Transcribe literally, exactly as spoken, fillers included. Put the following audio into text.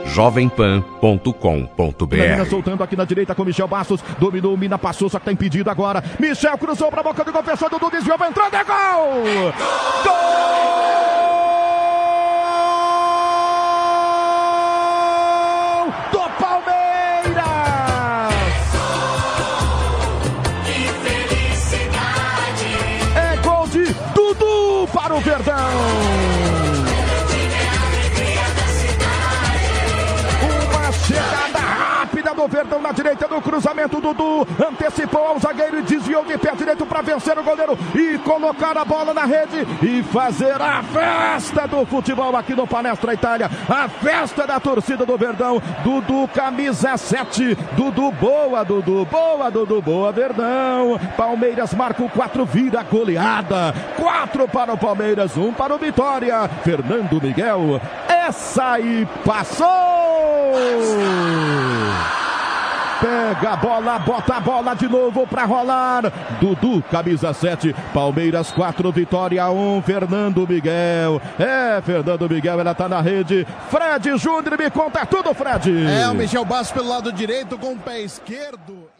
jovem pan ponto com ponto br. Soltando aqui na direita com Michel Bastos, dominou, Mina passou, só que tá impedido agora. Michel cruzou pra boca do gol, fechou, Dudu desviou, vai entrando, é gol! Gol! Para o Verdão. Uma chegada rápida do Verdão na direita do cruzamento. Dudu antecipou ao zagueiro e desviou de pé direito para vencer o goleiro e colocar a bola na rede e fazer a festa do futebol aqui no Palestra Itália. A festa da torcida do Verdão. Dudu, camisa sete. Dudu, boa, Dudu, boa, Dudu, boa, Verdão. Palmeiras marca o quatro, vira goleada. quatro para o Palmeiras, um para o Vitória. Fernando Miguel, essa aí passou! Pega a bola, bota a bola de novo pra rolar. Dudu, camisa sete. Palmeiras quatro, Vitória um. Fernando Miguel. É, Fernando Miguel, ela tá na rede. Fred Júnior, me conta tudo, Fred. É, o Michel Bastos pelo lado direito com o pé esquerdo.